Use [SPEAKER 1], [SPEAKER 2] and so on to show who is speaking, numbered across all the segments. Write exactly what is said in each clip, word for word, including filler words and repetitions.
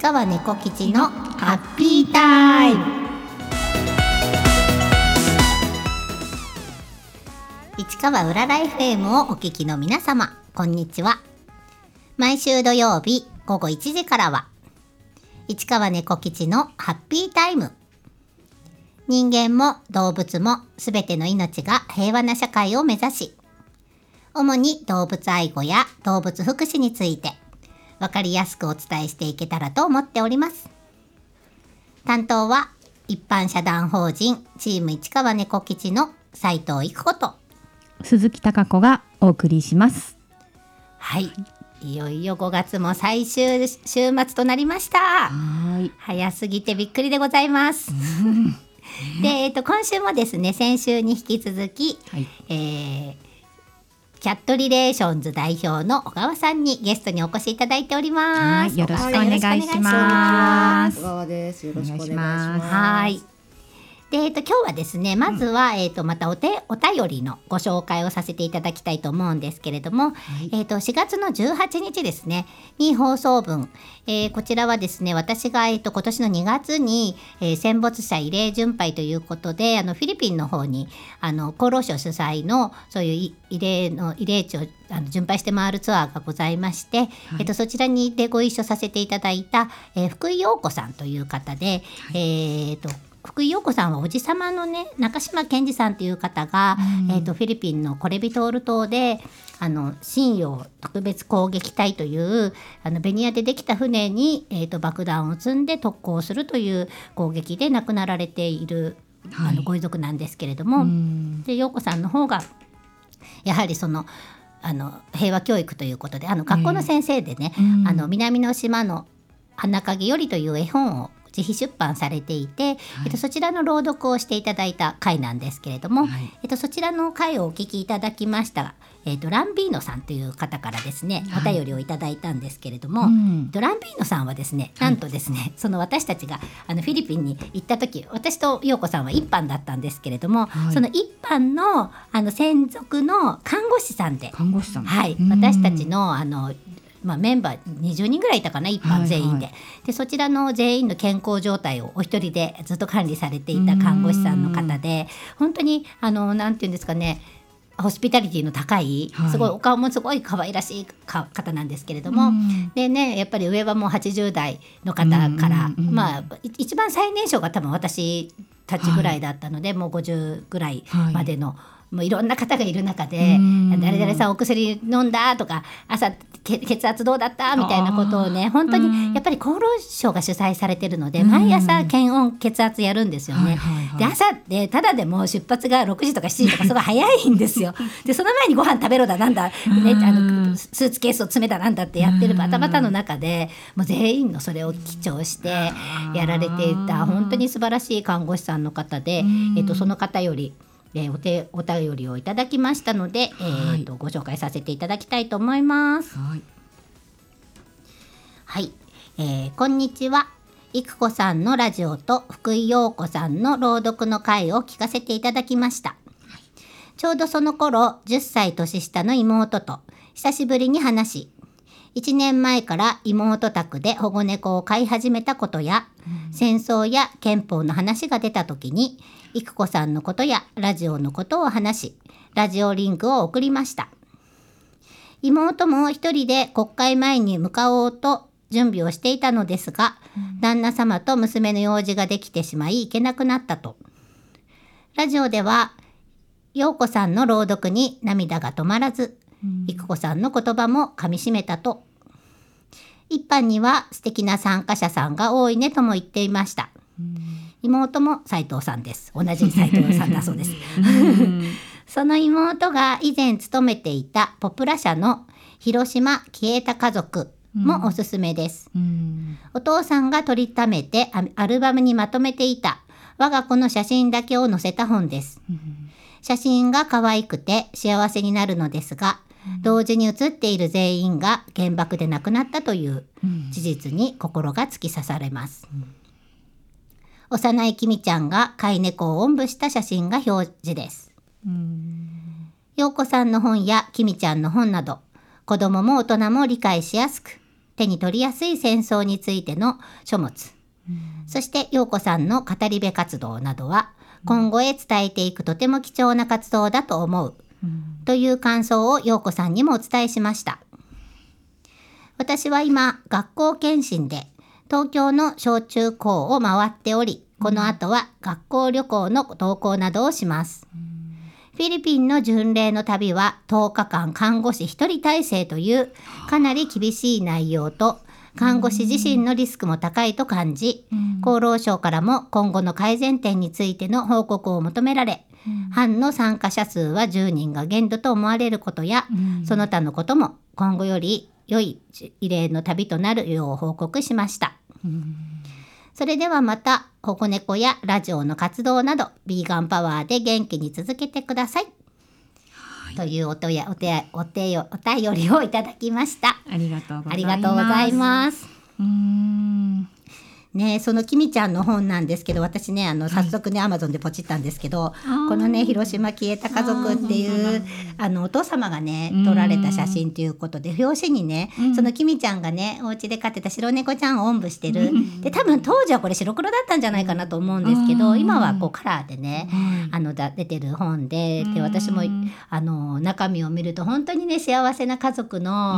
[SPEAKER 1] 川猫吉のハッピータイム。市川うらら エフエム をお聞きの皆様、こんにちは。毎週土曜日午後いちじからは市川猫吉のハッピータイム。人間も動物もすべての命が平和な社会を目指し、主に動物愛護や動物福祉についてわかりやすくお伝えしていけたらと思っております。担当は一般社団法人チーム市川猫吉の斉藤育子と
[SPEAKER 2] 鈴木貴子がお送りします。
[SPEAKER 1] はい、いよいよごがつも最終週末となりました。
[SPEAKER 2] はい
[SPEAKER 1] 早すぎてびっくりでございます。で、えっと、今週もですね、先週に引き続き、
[SPEAKER 2] はい、
[SPEAKER 1] えーキャットリレーションズ代表の小川さんにゲストにお越しいただいております。
[SPEAKER 2] はい、よろしくお願いします。
[SPEAKER 3] 小川です。よろしくお願いします。
[SPEAKER 1] はい。で、えっと、今日はですね、まずは、うん、えっと、またお手、お便りのご紹介をさせていただきたいと思うんですけれども、はい、えっと、しがつのじゅうはちにちですね、に放送分、えー、こちらはですね、私が、えっと、今年のにがつに、えー、戦没者慰霊巡拝ということで、あの、フィリピンの方に、あの、厚労省主催の、そういう慰霊の、慰霊地をあの巡拝して回るツアーがございまして、はい、えっと、そちらにでご一緒させていただいた、えー、福井陽子さんという方で、はい、えっと、福井陽子さんはおじさまのね、中島健二さんという方が、うんえー、とフィリピンのコレビトール島であの信陽特別攻撃隊というあのベニヤでできた船に、えー、と爆弾を積んで特攻するという攻撃で亡くなられている、はい、あのご遺族なんですけれども、うん、で陽子さんの方がやはりそのあの平和教育ということであの学校の先生でね、うん、あの南の島の花影よりという絵本を自費出版されていて、はいえっと、そちらの朗読をしていただいた回なんですけれども、はいえっと、そちらの回をお聞きいただきました、えっと、ランビーノさんという方からですね、はい、お便りをいただいたんですけれども、うん、ランビーノさんはですねなんとですね、はい、その私たちがあのフィリピンに行った時私と陽子さんは一班だったんですけれども、はい、その一班 の, あの専属の看護師さんで
[SPEAKER 2] 看護師さん、
[SPEAKER 1] はい、私たちのあのまあ、メンバーにじゅうにんぐらいいたかな一般全員で、はいはい、でそちらの全員の健康状態をお一人でずっと管理されていた看護師さんの方で本当にあのなんていうんですかねホスピタリティの高いすごいお顔もすごい可愛らしい方なんですけれどもでねやっぱり上はもうはちじゅうだいの方からまあ一番最年少が多分私たちぐらいだったので、はい、もうごじゅうぐらいまでの、はいもういろんな方がいる中で誰々さんお薬飲んだとか朝血圧どうだったみたいなことをね本当にやっぱり厚労省が主催されてるので毎朝検温血圧やるんですよね、はいはいはい、で朝ってただでも出発がろくじとかしちじとかすごい早いんですよでその前にご飯食べろだなんだ、ね、あのスーツケースを詰めたなんだってやってるバタバタの中でもう全員のそれを記帳してやられていた本当に素晴らしい看護師さんの方で、えっと、その方よりえー、お, 手お便りをいただきましたので、はいえー、とご紹介させていただきたいと思います。はい、はいえー、こんにちは。育子さんのラジオと福井陽子さんの朗読の回を聞かせていただきました。はい、ちょうどその頃じゅっさい年下の妹と久しぶりに話しいちねんまえから妹宅で保護猫を飼い始めたことや、うん、戦争や憲法の話が出た時に育子さんのことやラジオのことを話しラジオリンクを送りました。妹も一人で国会前に向かおうと準備をしていたのですが、うん、旦那様と娘の用事ができてしまい行けなくなったと。ラジオでは陽子さんの朗読に涙が止まらず育子さんの言葉もかみしめたと。一般には素敵な参加者さんが多いねとも言っていました。妹も斉藤さんです。同じ斉藤さんだそうですその妹が以前勤めていたポプラ社の広島消えた家族もおすすめです。お父さんが取りためてアルバムにまとめていた我が子の写真だけを載せた本です。写真が可愛くて幸せになるのですが同時に写っている全員が原爆で亡くなったという事実に心が突き刺されます。うん、幼いきみちゃんが飼い猫をおんぶした写真が表示です。陽子さんの本やきみちゃんの本など子供も大人も理解しやすく手に取りやすい戦争についての書物、うん、そして陽子さんの語り部活動などは今後へ伝えていくとても貴重な活動だと思う、うん、という感想を陽子さんにもお伝えしました。私は今学校検診で東京の小中高を回っており、この後は学校旅行の同行などをします。うん、フィリピンの巡礼の旅はとおかかん看護師ひとり体制というかなり厳しい内容と、看護師自身のリスクも高いと感じ、うん、厚労省からも今後の改善点についての報告を求められ、うん、班の参加者数はじゅうにんが限度と思われることや、うん、その他のことも今後より良い慰霊の旅となるよう報告しました。うん、それではまた保護猫やラジオの活動などビーガンパワーで元気に続けてください、はい、というおとやお手お手お便りをいただきました。
[SPEAKER 2] ありがとうございます。
[SPEAKER 1] ありがとうございます。
[SPEAKER 2] うーん
[SPEAKER 1] ね、そのきみちゃんの本なんですけど、私ねあの早速ね、はい、アマゾンでポチったんですけど、このね広島消えた家族っていうあのお父様がね撮られた写真ということで、表紙にね、うん、そのきみちゃんがねお家で飼ってた白猫ちゃんをおんぶしてる、うん、で多分当時はこれ白黒だったんじゃないかなと思うんですけど、うん、今はこうカラーでね、うん、あのだ出てる本で、で私もあの中身を見ると本当にね幸せな家族の、うん、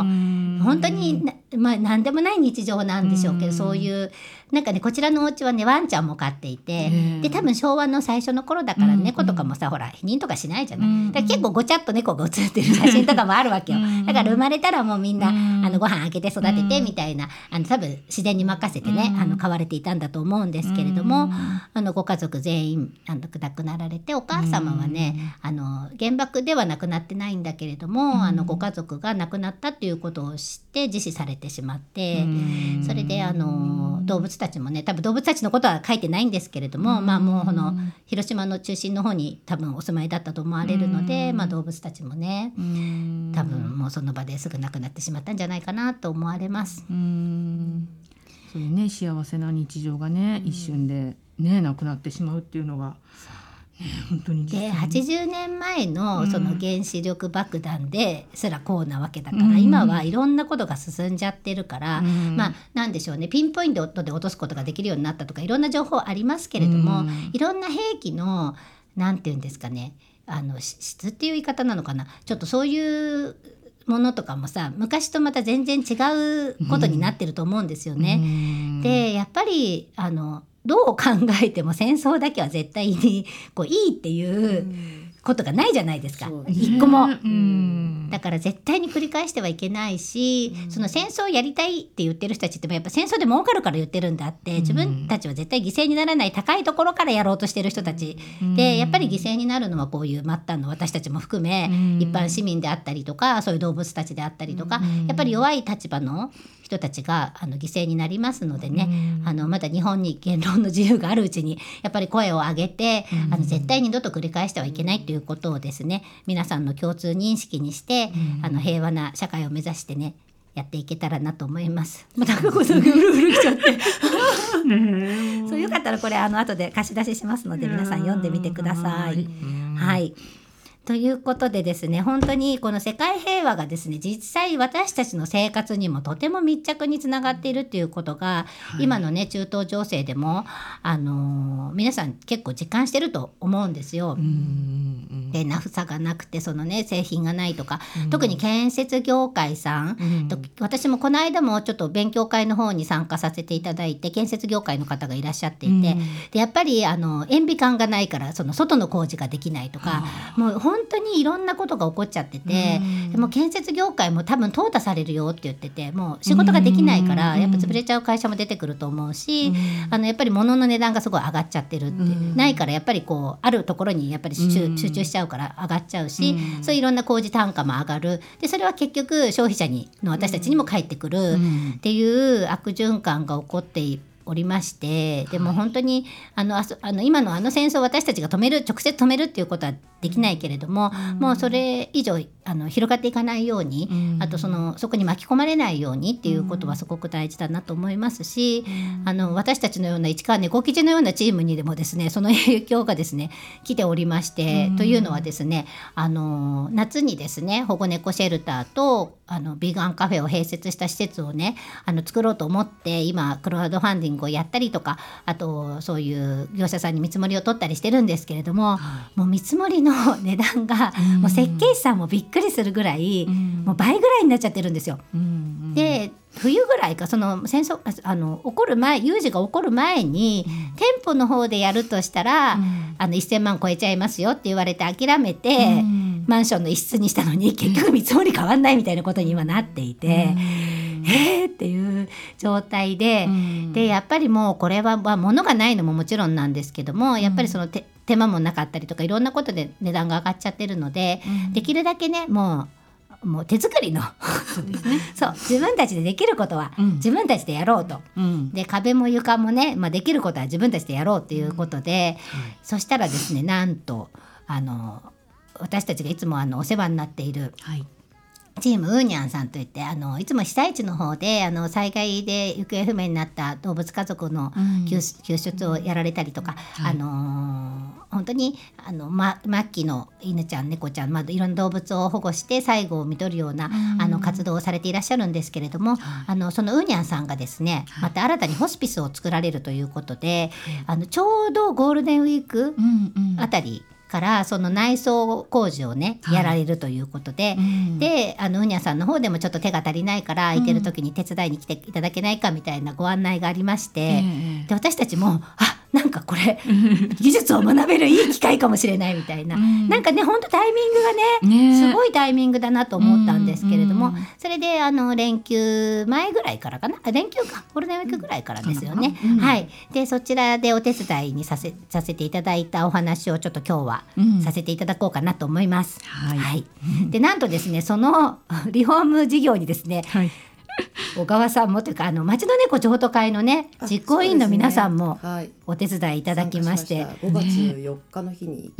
[SPEAKER 1] 本当にまあ何でもない日常なんでしょうけど、うん、そういうなんかねこちらのお家はねワンちゃんも飼っていて、で多分昭和の最初の頃だから、うん、猫とかもさほら避妊とかしないじゃない、うん、だから結構ごちゃっと猫が写ってる写真とかもあるわけよ、うん、だから生まれたらもうみんな、うん、あのご飯あげて育ててみたいな、あの多分自然に任せてね、うん、あの飼われていたんだと思うんですけれども、うん、あのご家族全員あの亡くなられて、お母様はね、うん、あの原爆では亡くなってないんだけれども、うん、あのご家族が亡くなったっていうことを知って自死されてしまって、うん、それであの動物たちもね多分動物たちのことは書いてないんですけれども、うん、まあもうこの広島の中心の方に多分お住まいだったと思われるので、うん、まあ動物たちもね、うん、多分もうその場ですぐ亡くなってしまったんじゃないかなと思われます。
[SPEAKER 2] うん、そういうね幸せな日常がね、うん、一瞬でねなくなってしまうっていうのが本当に
[SPEAKER 1] ではちじゅうねんまえ の, その原子力爆弾ですらこうなわけだから、うん、今はいろんなことが進んじゃってるから、うん、まあなんでしょうね、ピンポイントで落とすことができるようになったとかいろんな情報ありますけれども、うん、いろんな兵器のなんていうんですかね、あの質っていう言い方なのかな、ちょっとそういうものとかもさ昔とまた全然違うことになってると思うんですよね、うん、でやっぱりあのどう考えても戦争だけは絶対にこういいっていうことがないじゃないですか、うん、一個も、うん、だから絶対に繰り返してはいけないし、うん、その戦争をやりたいって言ってる人たちってやっぱ戦争で儲かるから言ってるんだって、自分たちは絶対犠牲にならない高いところからやろうとしてる人たち、うん、でやっぱり犠牲になるのはこういう末端の私たちも含め、うん、一般市民であったりとかそういう動物たちであったりとか、うん、やっぱり弱い立場の人たちがあの犠牲になりますのでね、うん、あのまだ日本に言論の自由があるうちにやっぱり声を上げて、うん、あの絶対に二度と繰り返してはいけないということをですね皆さんの共通認識にして、うん、あの平和な社会を目指してねやっていけたらなと思います。またここさんがうるうるきちゃってそうよかったらこれあの後で貸し出ししますので皆さん読んでみてください。はい、ということでですね、本当にこの世界平和がですね実際私たちの生活にもとても密着につながっているっていうことが、はい、今のね中東情勢でも、あのー、皆さん結構実感してると思うんですよ。うんでナフサがなくてそのね製品がないとか、うん、特に建設業界さん、うん、私もこの間もちょっと勉強会の方に参加させていただいて建設業界の方がいらっしゃっていて、うん、でやっぱりあの塩ビ管がないからその外の工事ができないとか、もう本当にいろんなことが起こっちゃってて、でも建設業界も多分淘汰されるよって言ってて、もう仕事ができないからやっぱ潰れちゃう会社も出てくると思うし、あのやっぱり物の値段がすごい上がっちゃってるって、ないからやっぱりこうあるところにやっぱり集中しちゃうから上がっちゃうし、そういういろんな工事単価も上がる。でそれは結局消費者にの私たちにも返ってくるっていう悪循環が起こっていおりまして、でも本当にあのあそあの今のあの戦争を私たちが止める直接止めるっていうことはできないけれども、うん、もうそれ以上あの広がっていかないように、うん、あとそのそこに巻き込まれないようにっていうことはすごく大事だなと思いますし、うん、あの私たちのような市川猫吉のようなチームにでもですねその影響がですね来ておりまして、うん、というのはですねあの夏にですね保護猫シェルターとあのビーガンカフェを併設した施設をねあの作ろうと思って今クラウドファンディングをやったりとか、あとそういう業者さんに見積もりを取ったりしてるんですけれども、はい、もう見積もりの値段が、うん、もう設計士さんもびっくりするぐらい、うん、もう倍ぐらいになっちゃってるんですよ、うん、で冬ぐらいかその戦争あの起こる前有事が起こる前に、うん、店舗の方でやるとしたら、うん、あのせんまん超えちゃいますよって言われて諦めて、うん、マンションの一室にしたのに結局見積もり変わんないみたいなことに今なっていて、うん、えーっていう状態で、うん、でやっぱりもうこれは、まあ、物がないのももちろんなんですけども、やっぱりその手、手間もなかったりとかいろんなことで値段が上がっちゃってるので、うん、できるだけねもうもう手作りのそうですねそう自分たちでできることは自分たちでやろうと、うん、で壁も床もね、まあ、できることは自分たちでやろうということで、うんはい、そしたらですねなんとあの私たちがいつもあのお世話になっている、はいチームウーニャンさんといってあのいつも被災地の方であの災害で行方不明になった動物家族の 救,、うん、救出をやられたりとか、うんはい、あのー、本当にあの、ま、末期の犬ちゃん猫ちゃん、まあ、いろんな動物を保護して最後を見とるような、うん、あの活動をされていらっしゃるんですけれども、はい、あのそのウーニャンさんがですね、はい、また新たにホスピスを作られるということで、はい、あのちょうどゴールデンウィークあたり、うんうんからその内装工事をね、はい、やられるということで、うん、であのウニャさんの方でもちょっと手が足りないから空いてる時に手伝いに来ていただけないかみたいなご案内がありまして、うん、で私たちもあなんかこれ技術を学べるいい機会かもしれないみたいな、うん、なんかねほんとタイミングが ね, ねすごいタイミングだなと思ったんですけれども、うんうん、それであの連休前ぐらいからかなあ連休かゴールデンウィークぐらいからですよね、うん、はいでそちらでお手伝いにさせさせていただいたお話をちょっと今日はさせていただこうかなと思います、うんはいはい、でなんとですねそのリフォーム事業にですね、はい小川さんもというかあの町の猫譲渡会のね実行委員の皆さんもお手伝いいただきまして、
[SPEAKER 3] ねはい、ごがつよっかの日に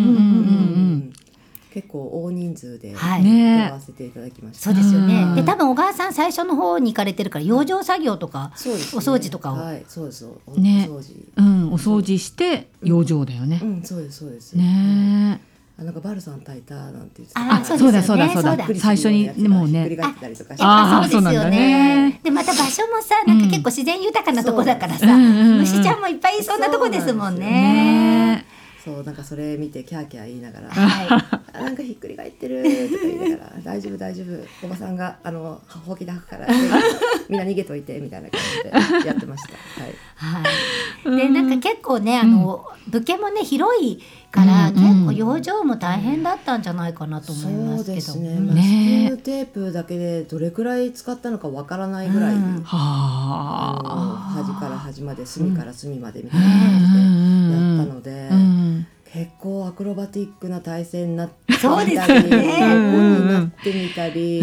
[SPEAKER 3] 結構大人数でやらせていただきました、
[SPEAKER 1] はいね、そうですよねで多分小川さん最初の方に行かれてるから養生作業とか、はいね、お掃除とかを、
[SPEAKER 3] はい、そうですお、
[SPEAKER 2] ね、
[SPEAKER 3] お掃除、
[SPEAKER 2] うん、お掃除して養生だよね、
[SPEAKER 3] うんうん、そうですそうです
[SPEAKER 2] ね
[SPEAKER 3] あなんかバルさん炊いたなんて言ってた
[SPEAKER 1] あそうだそうだそうだ
[SPEAKER 2] 最初にもうね
[SPEAKER 3] ひっくり返ってたりとかして
[SPEAKER 1] ああそうですよねでまた場所もさなんか結構自然豊かなとこだからさ、うん、虫ちゃんもいっぱいいそうなとこですもんね
[SPEAKER 3] そうなんかそれ見てキャーキャー言いながら、はい、なんかひっくり返ってるとか言いながら大丈夫大丈夫おばさんがあのほうきで吐くからみんな逃げといてみたいな感じでやってましたはい、
[SPEAKER 1] はい、でなんか結構ねあの、うん、物件もね広いから、うん、結構養生も大変だったんじゃないかなと思いますけど、
[SPEAKER 3] そうですね、マスキングテープだけでどれくらい使ったのかわからないぐらい、うん、あの端から端まで隅から隅までみたいな感じでやったので、うんうん結構アクロバティックな体勢になってみたり、
[SPEAKER 1] そうですね、
[SPEAKER 3] 横になってみたり、うん、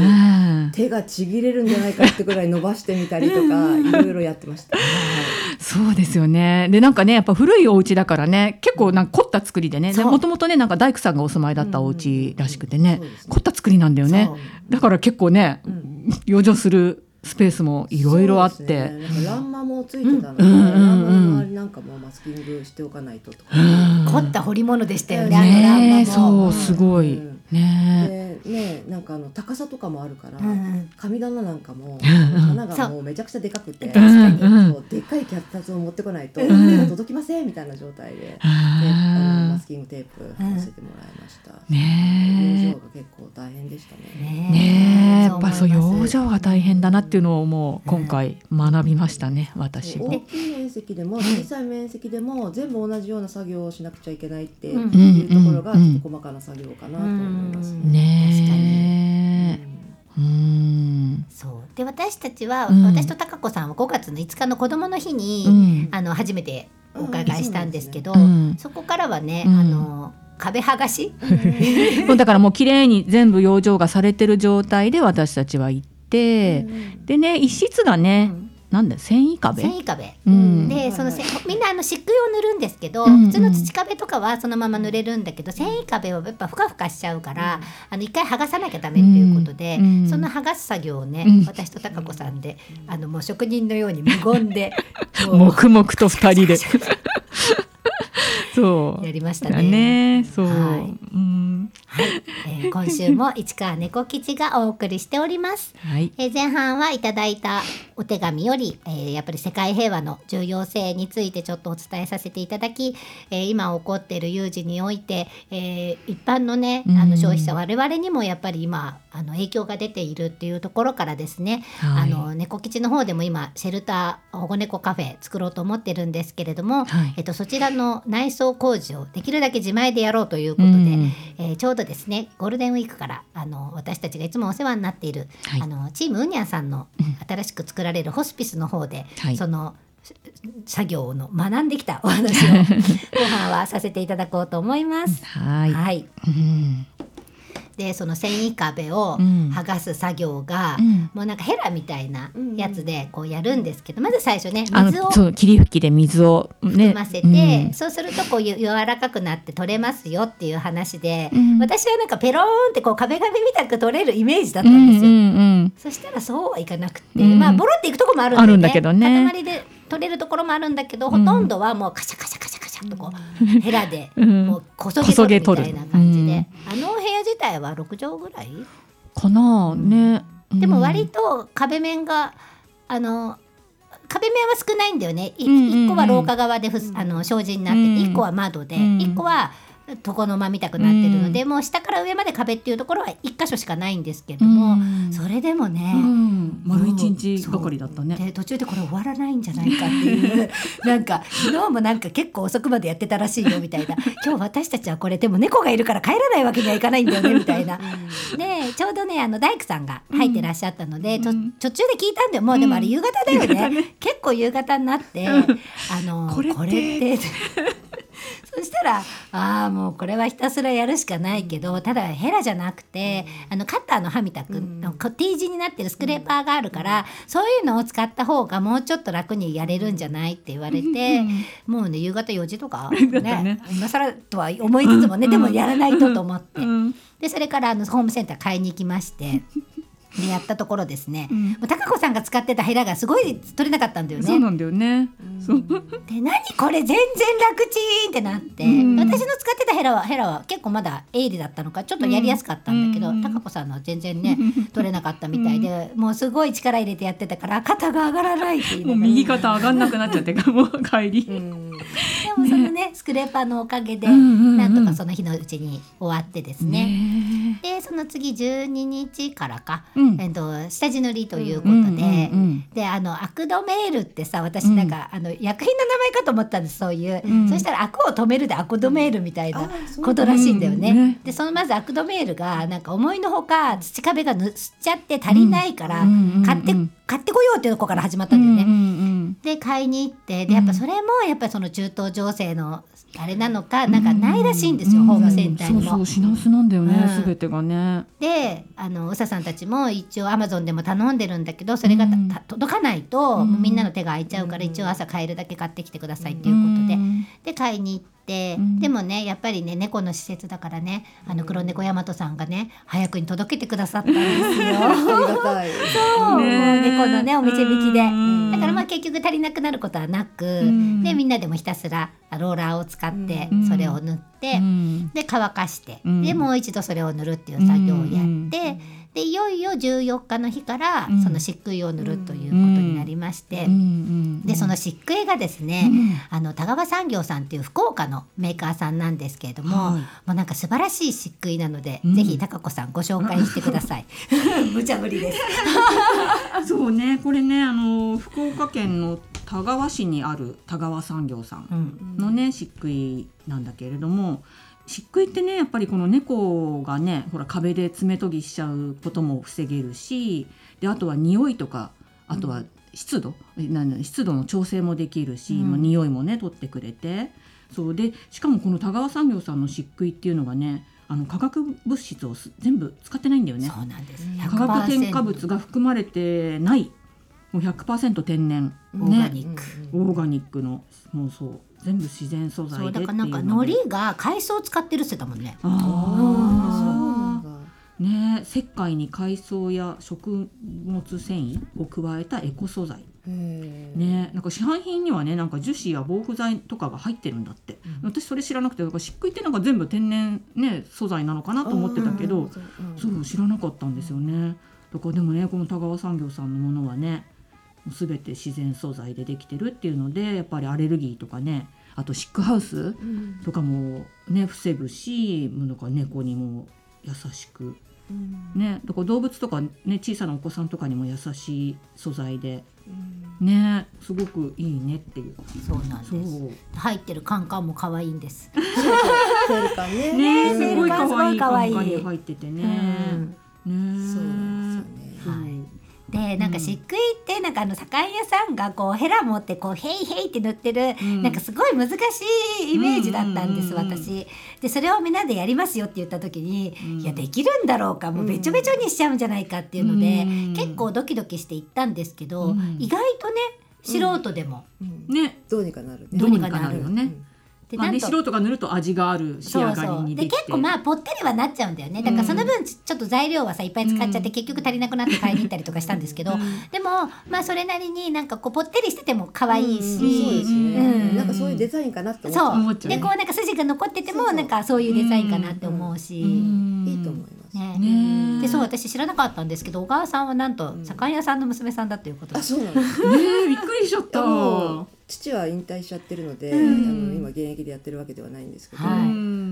[SPEAKER 3] 手がちぎれるんじゃないかってぐらい伸ばしてみたりとかいろいろやってました、はい、
[SPEAKER 2] そうですよねでなんかねやっぱ古いお家だからね結構なんか凝った作りでねもともとねなんか大工さんがお住まいだったお家らしくてね、うんうん、凝った作りなんだよねだから結構ね、うん、養生するスペースもいろいろあって、
[SPEAKER 3] ね、なんかランマもついてたので、うんうんうん、ランマの周りなんかもマスキングしておかないととか、
[SPEAKER 1] うん、凝った彫り物でしたよね、
[SPEAKER 2] ね
[SPEAKER 1] あのランマも
[SPEAKER 2] そうすごい、うん
[SPEAKER 3] ねでねなんかあの高さとかもあるから、うん、神棚なんかも、うん、花がもうめちゃくちゃでかくて、確かに、うん、でっかい脚立を持ってこないと、うん、届きませんみたいな状態で、であのマスキングテープ貼らせてもらいました、うん、ね養生が結構大変でしたね
[SPEAKER 2] ねえやっぱそう養生が大変だなっていうのをもう今回学びましたね、うん、私も
[SPEAKER 3] 大きい面積でも小さい面積でも全部同じような作業をしなくちゃいけないっていうところがちょっと細かな作業かなと思いますね、
[SPEAKER 2] うん、ねえ、うん、うん
[SPEAKER 1] そうで私たちは、うん、私と貴子さんはごがつのいつかの子どもの日に、うん、あの初めてお伺いしたんですけど、うん、そこからはね、うん、あの壁剥がし、
[SPEAKER 2] うん、だからもう綺麗に全部養生がされてる状態で私たちは行って、うん、でね一室がね、うんなんだ繊維壁。
[SPEAKER 1] 繊維壁、
[SPEAKER 2] うん、
[SPEAKER 1] でそのせみんなあの漆喰を塗るんですけど、
[SPEAKER 2] うんうん、
[SPEAKER 1] 普通の土壁とかはそのまま塗れるんだけど、繊維壁はやっぱふかふかしちゃうから、うん、あの一回剥がさなきゃダメっていうことで、うん、その剥がす作業をね、うん、私と貴子さんで、うん、あのもう職人のように無言で
[SPEAKER 2] 黙々とふたりでそう
[SPEAKER 1] やりましたね。
[SPEAKER 2] ねそう、はい
[SPEAKER 1] うんはいえー、今週も市川猫吉がお送りしております、
[SPEAKER 2] はい
[SPEAKER 1] えー、前半はいただいたお手紙より、えー、やっぱり世界平和の重要性についてちょっとお伝えさせていただき、えー、今起こっている有事において、えー、一般のねあの消費者、我々にもやっぱり今あの影響が出ているっていうところからですね、はい、あの猫吉の方でも今シェルター保護猫カフェ作ろうと思ってるんですけれども、はいえっと、そちらの内装工事をできるだけ自前でやろうということで、うんえー、ちょうどですねゴールデンウィークからあの私たちがいつもお世話になっている、はい、あのチームウニャンさんの新しく作られるホスピスの方で、はい、その作業の学んできたお話を後半はさせていただこうと思います。
[SPEAKER 2] はい、
[SPEAKER 1] はいうんでその繊維壁を剥がす作業が、うん、もうなんかヘラみたいなやつでこうやるんですけど、まず最初ね水を
[SPEAKER 2] そう霧吹きで水を、ね、
[SPEAKER 1] 含ませて、うん、そうするとこう柔らかくなって取れますよっていう話で、うん、私はなんかペローンってこう壁紙みたく取れるイメージだったんですよ、うんうんうん、そしたらそうはいかなくて、うん、まあボロっていくとこもあるんで ね,
[SPEAKER 2] あるんだけどね
[SPEAKER 1] 塊で取れるところもあるんだけど、うん、ほとんどはもうカシャカシャカシャカシャっとこうヘラでもうこそげ取るみたいな感じで、うん、あのお部屋自体はろくじょうぐらい
[SPEAKER 2] かなね、
[SPEAKER 1] うん、でも割と壁面があの壁面は少ないんだよね、うんうんうん、いっこは廊下側でふあの障子になってて、うん、いっこは窓で、うん、いっこは床の間みたくなってるので、うん、もう下から上まで壁っていうところはいっ箇所しかないんですけども、うん、それでもね、うん、
[SPEAKER 2] 丸一日がかりだったね。
[SPEAKER 1] で途中でこれ終わらないんじゃないかっていうなんか昨日もなんか結構遅くまでやってたらしいよみたいな今日私たちはこれでも猫がいるから帰らないわけにはいかないんだよねみたいなでちょうどねあの大工さんが入ってらっしゃったので、うん、途中で聞いたんだよ。もうでもあれ夕方だよね、うん、結構夕方になって、うん、あの
[SPEAKER 2] これって、
[SPEAKER 1] これってそしたらああもうこれはひたすらやるしかないけど、ただヘラじゃなくてあのカッターの刃みたく、うん、T 字になってるスクレーパーがあるから、うん、そういうのを使った方がもうちょっと楽にやれるんじゃないって言われて、うん、もうね夕方よじとか、ねね、今更とは思いつつもね、うん、でもやらないとと思って、うん、でそれからあのホームセンター買いに行きましてでやったところですね、うん、高子さんが使ってたヘラがすごい取れなかったんだよね。
[SPEAKER 2] そうなんだよね、
[SPEAKER 1] うん、で何これ全然楽ちんってなって、うん、私の使ってたヘラはヘラは結構まだ鋭利だったのかちょっとやりやすかったんだけど、うん、高子さんのは全然ね取れなかったみたいで、うん、もうすごい力入れてやってたから肩が上がらないっていう
[SPEAKER 2] もう右肩上がんなくなっちゃってもう帰り、うん、
[SPEAKER 1] でもそのねスクレーパーのおかげで、うんうんうん、なんとかその日のうちに終わってですね、ねでその次じゅうににちからか、うんえっと、下地塗りということで、うんうんうん、であのアクドメールってさ私なんか、うん、あの薬品の名前かと思ったんです。そういう、うん、そしたらアクを止めるでアクドメールみたいなことらしいんだよね、うんね、でそのまずアクドメールがなんか思いのほか土壁が塗っちゃって足りないから、うん、買って買ってこようっていうとこから始まったんだよね、うんうんうん、で買いに行ってでやっぱそれもやっぱりその中東情勢のあれなのかなんかないらしいんですよ、うん、ホームセンターにも、
[SPEAKER 2] そうそう品薄なんだよね、うん、全てがね。
[SPEAKER 1] であのうささんたちも一応アマゾンでも頼んでるんだけどそれが、うん、届かないと、うん、もうみんなの手が空いちゃうから、うん、一応朝買えるだけ買ってきてくださいっていうことで、うん、で買いに行ってで, でもねやっぱりね猫の施設だからねあの黒猫大和さんがね早くに届けてくださったんですよ
[SPEAKER 3] ありがたい
[SPEAKER 1] そう、ね、猫のねお店引きでだからまあ結局足りなくなることはなくでみんなでもひたすらローラーを使ってそれを塗ってで乾かしてでもう一度それを塗るっていう作業をやってでいよいよじゅうよっかの日からその漆喰を塗るということになりまして、うん、でその漆喰がですね、うん、あの田川産業さんっていう福岡のメーカーさんなんですけれども、はい、もうなんか素晴らしい漆喰なので、うん、ぜひ高子さんご紹介してください無茶ぶりです
[SPEAKER 2] そうねこれねあの福岡県の田川市にある田川産業さんのね、うん、漆喰なんだけれども漆喰ってねやっぱりこの猫がねほら壁で爪研ぎしちゃうことも防げるしであとは匂いとかあとは湿度、うん、湿度の調整もできるし、うんまあ、匂いもね取ってくれてそうでしかもこの田川産業さんの漆喰っていうのがねあの化学物質を全部使ってないんだよね。
[SPEAKER 1] そうなんです。
[SPEAKER 2] 化学添加物が含まれてないもう ひゃくパーセント 天然、
[SPEAKER 1] オーガニック、
[SPEAKER 2] オーガニックのもうそう全部自然素材でっていうので、
[SPEAKER 1] そうだからなんか海苔が海藻を使ってるって言ってたもんね。
[SPEAKER 2] ああそうね、石灰に海藻や食物繊維を加えたエコ素材ね、なんか市販品にはねなんか樹脂や防腐剤とかが入ってるんだって、うん、私それ知らなくて、なんか漆喰ってなんか全部天然、ね、素材なのかなと思ってたけど、そう知らなかったんですよね。だからでもねこの田川産業さんのものはね全て自然素材でできてるっていうので、やっぱりアレルギーとかね、あとシックハウスとかもね防ぐし、なんか猫にも優しく、ね、だから動物とか、ね、小さなお子さんとかにも優しい素材で、ね、すごくいいねっていう。
[SPEAKER 1] そうなんです。入ってるカンカンも可愛いんです。
[SPEAKER 3] セール缶ね、
[SPEAKER 2] ね、すごい可愛いカンカンに入っててね。
[SPEAKER 3] うん、ね、そうなんですよね。
[SPEAKER 1] はい。でなんか漆喰ってなんかあの左官屋さんがこうヘラ持ってこうヘイヘイって塗ってる、うん、なんかすごい難しいイメージだったんです、うんうんうんうん、私でそれをみんなでやりますよって言った時に、うん、いやできるんだろうか、もうべちょべちょにしちゃうんじゃないかっていうので、うん、結構ドキドキして行ったんですけど、うん、意外とね素人でも、
[SPEAKER 3] うんうん、ねどうにかなるね、
[SPEAKER 2] どうにかなるよね、うんまあね、素人が塗ると味がある仕上がりにできて、
[SPEAKER 1] そうそうで結構まあぽったりはなっちゃうんだよね。だからその分ちょっと材料はさいっぱい使っちゃって結局足りなくなって買いに行ったりとかしたんですけど、うん、でもまあそれなりになんかこうぽってりしてても可愛いし、うん、そうですね、うん、
[SPEAKER 3] なんかそういうデザインかなって思っちゃう。
[SPEAKER 1] そうでこうなんか筋が残っててもなんかそういうデザインかなって思うし、うん、
[SPEAKER 3] いいと思います
[SPEAKER 1] ね。ねでそう私知らなかったんですけど、小川さんはなんと左官屋さんの娘さんだということで、
[SPEAKER 3] あそうなんです
[SPEAKER 2] ねびっくりしちゃった。
[SPEAKER 3] 父は引退しちゃってるので、うん、あの今現役でやってるわけではないんですけど、はい、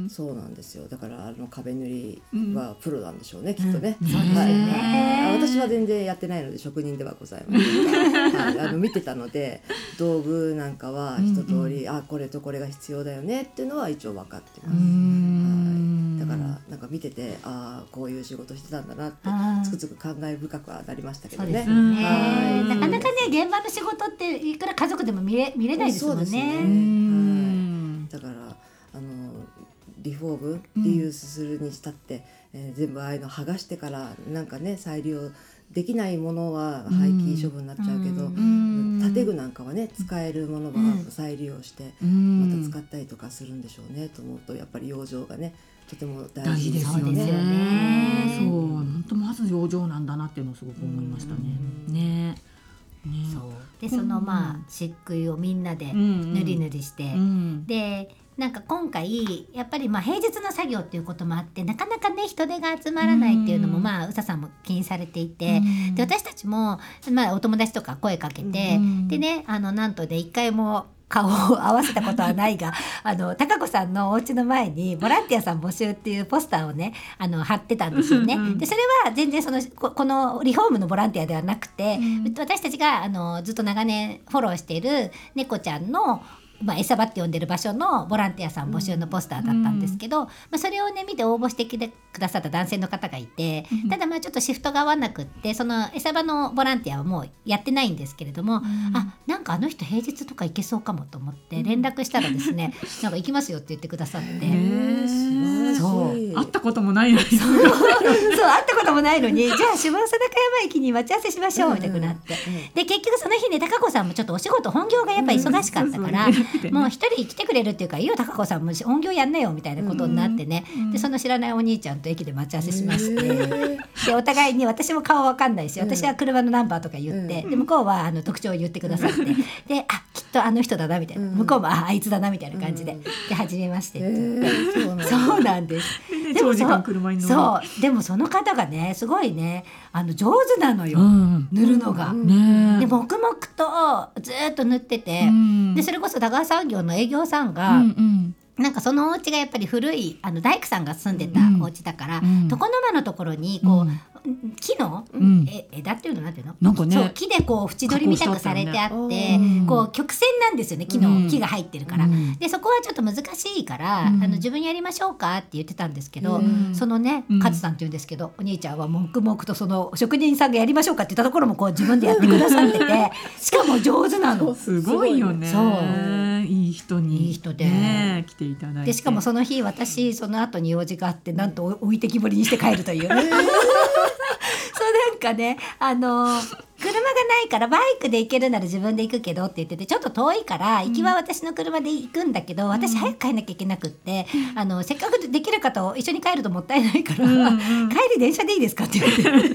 [SPEAKER 3] そうなんですよ。だからあの壁塗りはプロなんでしょうね、うん、きっとね、うん、そうですよね、はい、私は全然やってないので職人ではございませんが、はい、あの見てたので道具なんかは一通り、うん、あこれとこれが必要だよねっていうのは一応分かってます、はい、だからなんか見ててあこういう仕事してたんだなってつくつく感慨深くはなりましたけどね。
[SPEAKER 1] はい、なかなかね現場の仕事っていくら家族でも見れ見れないですもんね。そうですね、はい、
[SPEAKER 3] だからあのリフォームリユースするにしたって、うんえー、全部ああいうの剥がしてからなんかね再利用できないものは廃棄処分になっちゃうけど、うん、建具なんかはね使えるものは再利用してまた使ったりとかするんでしょうねと思うと、やっぱり養生がねとても大事ですよね。
[SPEAKER 2] 大事ですよね。そう本当まず養生なんだなっていうのをすごく思いましたね。ね
[SPEAKER 1] ね、そうでそのまあ漆喰をみんなで塗り塗りして、うんうん、でなんか今回やっぱりまあ平日の作業っていうこともあってなかなかね人手が集まらないっていうのもまあ宇佐さんも気にされていて、うん、で私たちもまあお友達とか声かけて、うん、でねあのなんとで一回も顔を合わせたことはないがあの高子さんのお家の前にボランティアさん募集っていうポスターをねあの貼ってたんですよね。でそれは全然その こ, このリフォームのボランティアではなくて、うん、私たちがあのずっと長年フォローしている猫ちゃんのまあ、餌場って呼んでる場所のボランティアさん募集のポスターだったんですけど、うんまあ、それをね見て応募してきてくださった男性の方がいて、うん、ただまあちょっとシフトが合わなくってその餌場のボランティアはもうやってないんですけれども、うん、あなんかあの人平日とか行けそうかもと思って連絡したらですね、うん、なんか行きますよって言ってくださって、
[SPEAKER 2] そう会ったこともないのに
[SPEAKER 1] そうそう会ったこともないのにじゃあ下佐高山駅に待ち合わせしましょうみたいになって、うんうん、で結局その日ね高子さんもちょっとお仕事本業がやっぱり忙しかったから、うんもう一人来てくれるっていうかいいよ高子さんも音響やんなよみたいなことになってね、うん、でその知らないお兄ちゃんと駅で待ち合わせしまして、でお互いに私も顔わかんないし私は車のナンバーとか言って、うん、で向こうはあの特徴を言ってくださってであきっとあの人だなみたいな、うん、向こうも あ, あいつだなみたいな感じで、うん、で初めましてって言って、えー、そうなんですでも そ, そうでもその方がねすごいねあの上手なのよ、うん、塗るのが、うんね、で黙々とずっと塗ってて、うん、でそれこそ田川産業の営業さんが、うんうんなんかそのお家がやっぱり古いあの大工さんが住んでたお家だから、うん、床の間のところにこう、うん、木の、うん、え枝っていうのなんていうの
[SPEAKER 2] なんか、ね、
[SPEAKER 1] そう木でこう縁取りみたくされてあって、ね、こう曲線なんですよね木の、うん、木が入ってるから、うん、でそこはちょっと難しいから、うん、あの自分やりましょうかって言ってたんですけど、うん、そのね勝さんっていうんですけど、お兄ちゃんは黙々とその職人さんがやりましょうかって言ったところもこう自分でやってくださっててしかも上手なの
[SPEAKER 2] すごいよね。そういい人に
[SPEAKER 1] いい人で、
[SPEAKER 2] ね、来ていただいて
[SPEAKER 1] でしかもその日私その後に用事があってなんと置いてきぼりにして帰るという、えー、そうなんかねあの車車がないからバイクで行けるなら自分で行くけどって言ってて、ちょっと遠いから行きは私の車で行くんだけど、うん、私早く帰んなきゃいけなくって、うん、あのせっかくできる方を一緒に帰るともったいないから、うんうん、帰り電車でいいですかって言われて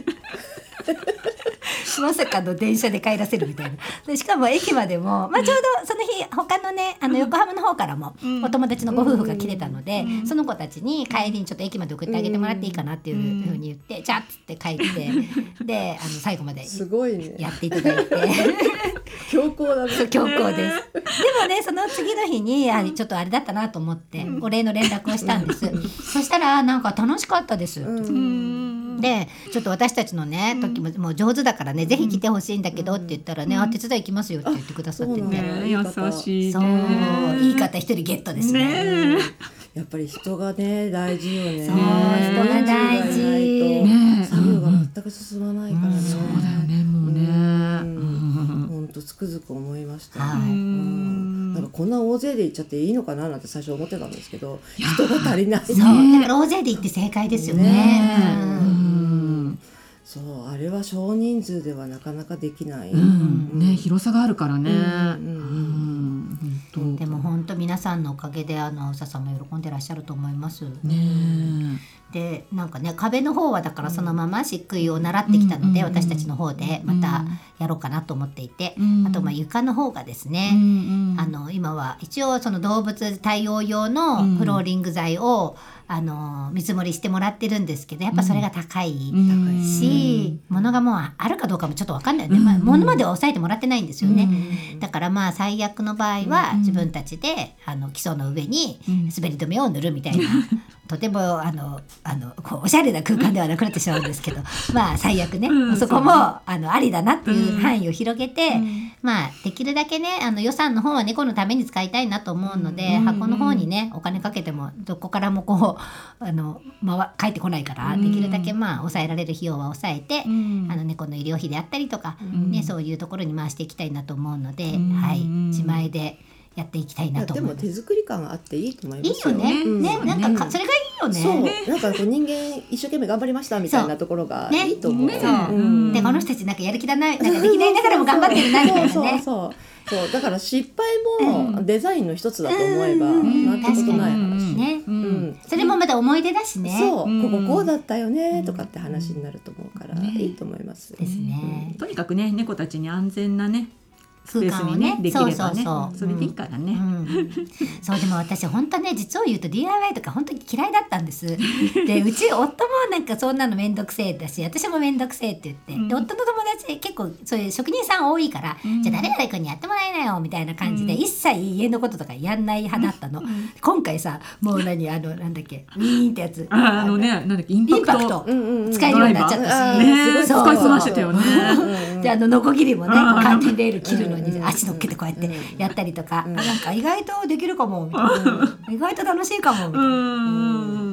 [SPEAKER 1] まさかの電車で帰らせるみたいな。でしかも駅までも、まあ、ちょうどその日他のねあの横浜の方からもお友達のご夫婦が来てたので、その子たちに帰りにちょっと駅まで送ってあげてもらっていいかなっていうふうに言ってじゃあっつって帰ってであの最後までやっていただいて
[SPEAKER 3] 強行だね。
[SPEAKER 1] 強行です。でもねその次の日にあちょっとあれだったなと思ってお礼の連絡をしたんです。そしたらなんか楽しかったです。でちょっと私たちのね時ももう上手だからね、ぜひ来てほしいんだけどって言ったらね、あ手伝い行きますよって言ってくださってて、
[SPEAKER 2] ね、優しいね。
[SPEAKER 1] そういい方一人ゲットですね。
[SPEAKER 3] ねやっぱり人がね大事よね。
[SPEAKER 1] そう人が大事。
[SPEAKER 3] ね作業が全く進まないからね。
[SPEAKER 2] そうだよねもうね。
[SPEAKER 3] 本当つくづく思いました。はい。なんかこんな大勢で行っちゃっていいのかななんて最初思ってたんですけど、人が足りない。
[SPEAKER 1] そうだから大勢で行って正解ですよね。
[SPEAKER 3] そうあれは少人数ではなかなかできない、
[SPEAKER 2] うんうんね、広さがあるからね、うん
[SPEAKER 1] うん、でも本当皆さんのおかげであのうささんも喜んでらっしゃると思います
[SPEAKER 2] ね。
[SPEAKER 1] でなんかね壁の方はだからそのまま漆喰を習ってきたので、うん、私たちの方でまたやろうかなと思っていて、うん、あとまあ床の方がですね、うん、あの今は一応その動物対応用のフローリング材を、うん、あの見積もりしてもらってるんですけどやっぱそれが高いし、うん、物がもうあるかどうかもちょっと分かんないよね、うんまあ、物までは抑えてもらってないんですよね、うん、だからまあ最悪の場合は自分たちであの基礎の上に滑り止めを塗るみたいな、うん、とてもあのあのこうおしゃれな空間ではなくなってしまうんですけどまあ最悪ね、うん、そこもあのありだなっていう範囲を広げて、うん、まあできるだけねあの予算の方は猫のために使いたいなと思うので、うん、箱の方にねお金かけてもどこからもこうあの、ま、帰ってこないから、うん、できるだけまあ抑えられる費用は抑えて、うん、あの猫の医療費であったりとか、うんね、そういうところに回していきたいなと思うので、うんはい、自前でやっていきたいなと思います。
[SPEAKER 3] でも手作り感があっていいと思います
[SPEAKER 1] よ。いいよね。うん、ねなんかそれがいいよね。
[SPEAKER 3] そうなんかこう人間一生懸命頑張りましたみたいなところがいいと思う。
[SPEAKER 1] ね、そう、うん、でこの人たちなんかやる気だな、なんかできないながらも頑張ってるなみたいなね。そうそうそうそうだから失敗もデザインの一つだと思えば、うん、なんてことない話ね、 うんうん、それもまた思い出だしね。
[SPEAKER 3] そう、こここうだったよねとかって話になると思うから、うん、いいと思います。
[SPEAKER 1] ですね、
[SPEAKER 2] うん。とにかくね猫たちに安全なねスペースにねできればね、そうそうそう、それでいいからね、うんうん、
[SPEAKER 1] そうでも私本当ね実を言うと ディーアイワイ とか本当に嫌いだったんですでうち夫もなんかそんなのめんどくせえだし私もめんどくせえって言って、うん、で夫の友達結構そういう職人さん多いから、うん、じゃあ誰々君にやってもらえなよみたいな感じで、うん、一切家のこととかやんない派だったの、うん、今回さもう何あのなんだっけウィーンってやつ
[SPEAKER 2] あのねなんだっけインパクト、インパクト
[SPEAKER 1] 使えるようになっちゃったし、
[SPEAKER 2] ね、すごい使いこなしてたよね
[SPEAKER 1] であのノコギリもねカーテンレール切るのに足乗っけてこうやってやったりとか、うん、なんか意外とできるかもみたいな、うん、意外と楽しいかもみたいな、うん、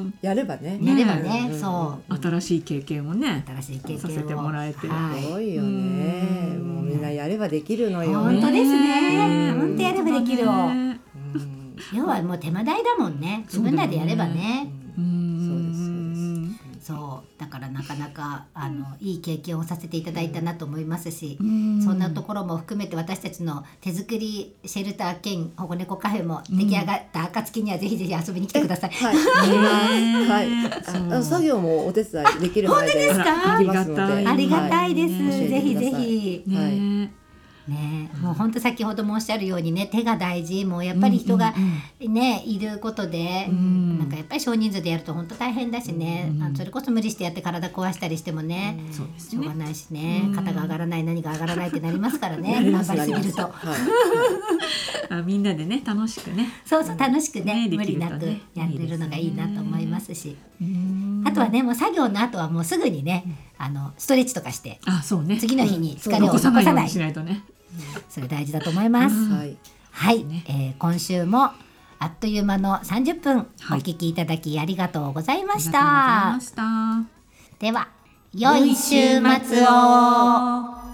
[SPEAKER 3] やればね
[SPEAKER 1] やればね、うん、そう
[SPEAKER 2] 新しい経験をね
[SPEAKER 1] 新しい経験を
[SPEAKER 2] させてもらえて、
[SPEAKER 3] はい、すごいよね。もうみんなやればできるのよ。
[SPEAKER 1] 本当ですね。本当やればできるよ、うん、要はもう手間代だもんね。自分らでやればね。そうだからなかなかあのいい経験をさせていただいたなと思いますし、うん、そんなところも含めて私たちの手作りシェルター兼保護猫カフェも出来上がった暁にはぜひぜひ遊びに来てください。
[SPEAKER 3] はい、はい、あ作業もお手伝いできるのでできますので
[SPEAKER 1] ありがたいです、はい、ぜひぜひ、
[SPEAKER 2] ねはい
[SPEAKER 1] ね、もう本当先ほどもおっしゃるようにね手が大事。もうやっぱり人が、ねうんうん、いることで、うん、なんかやっぱり少人数でやると本当大変だしね、うん、それこそ無理してやって体壊したりしてもね、うん、そうですねしょうがないしね、うん、肩が上がらない何が上がらないってなりますからね頑張りすぎると、はい、
[SPEAKER 2] あみんなでね楽しくね
[SPEAKER 1] そうそう楽しくね、ね無理なくやってるのがいいなと思いますし、いいですね、あとはねもう作業の後はもうすぐにね、うん、あのストレッチとかして、
[SPEAKER 2] あそうね、
[SPEAKER 1] 次の日に疲れを残さないようにしないとね、それ大事だと思います、うん、はい、はいねえー、今週もあっという間のさんじゅっぷんお聞きいただきありがとうございました、
[SPEAKER 2] はい、ありがとうございました。
[SPEAKER 1] では良い週末を。